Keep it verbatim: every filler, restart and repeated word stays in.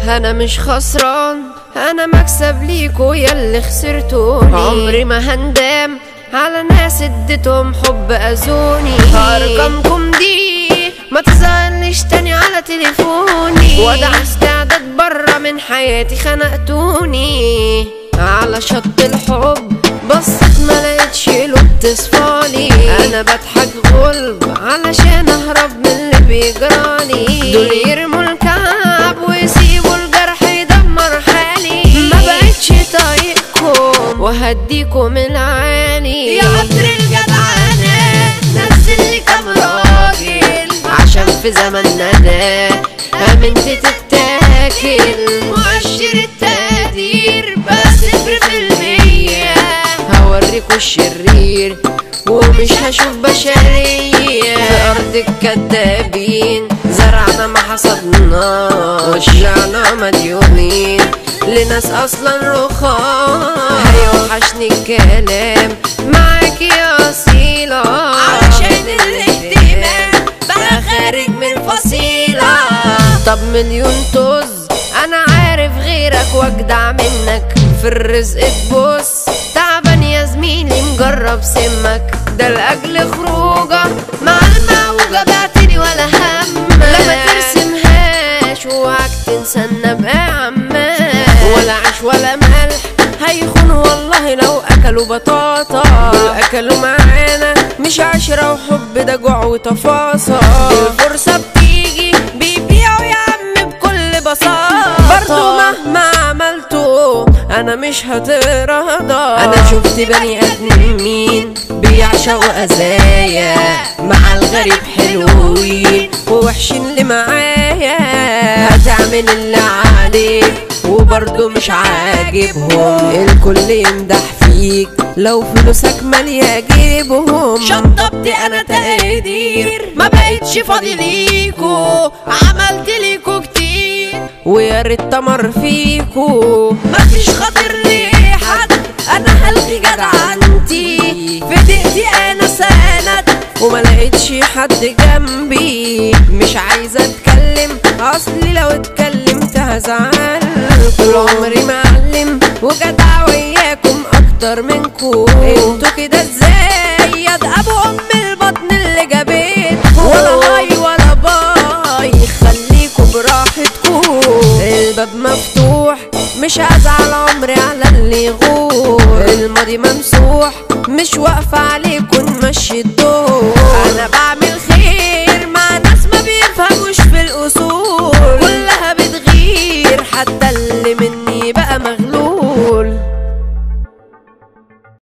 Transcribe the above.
انا مش خسران، انا مكسب ليكوا ياللي خسرتوني. عمري ما هندم على ناس اديتهم حب اذوني. ارقامكم دي ما تظهرليش تاني على تليفوني. وضع استعداد برا من حياتي خنقتوني. على شط الحب بصت ملقتش له بتصفالي. انا بضحك غلب علشان اهرب من اللي بيجرالي. دول يرموا الكعب ويسيبوا الجرح يدمر حالي. ما بقتش طايقكم وهديكم العالي. يا قطر الجدعانة نزل لي كام راجل، عشان في زمننا ده امنت تتاكل. مؤشر التقدير بقى صفر في المية. هوريكوا الشرير ومش هشوف بشرية. في أرض الكدابين زرعنا ما حصدنا، وشجعنا مديونين لناس أصلا رخاص. هيوحشني الكلام معاك يا أصيلة، علشان الاهتمام بقى خارج من فصيلة. طب مليون طز أنا عارف غيرك واجدع منك في الرزق تبص. تعبان يا زميلي مجرب سمك، ده لأجل خروجة مع الموجة بعتني ولا هم. لا ما ترسمهاش وعك تنسى بقى عمال. ولا عيش ولا ملح هيخونوا والله لو أكلوا بطاطا. دول أكلوا معانا مش عشرة وحب، ده جوع وتفاصيل. الفرصة بتيجي بيبيعوا يا عم بكل بساطة. برضو مهما عملتوا انا مش هترضى. انا شفت بني ادمين بيعشقوا اذايا، مع الغريب حلوين ووحشين اللي معايا. هتعمل اللي عليك وبرضو مش عاجبهم. الكل يمدح فيك لو فلوسك مالية جيبهم. شطبت انا تقدير ما بقتش فاضي ليكو. عملت ليكو كتير ويا ريت تمر فيكو. مفيش خاطر لي حد، انا هلغي جدعنتي. في دقيقتي انا سند وما لقيتش حد جنبي. مش عايزه اتكلم اصلي لو اتكلمت هزعل. طول عمري معلم وجدع وياكم اكتر منكم. انتوا كده ازاي يا ده ابو ام البطن اللي جابتكم. ولا هاي ولا باي خليكوا براحتكم. الباب مفتوح مش هزعل عمري على اللي يغور. الماضي ممسوح مش واقفة عليكم نمشي الدور. انا بعمل خير مع ناس ما بيفهموش في الاصول. كلها بتغير حتى اللي مني بقى مغلول.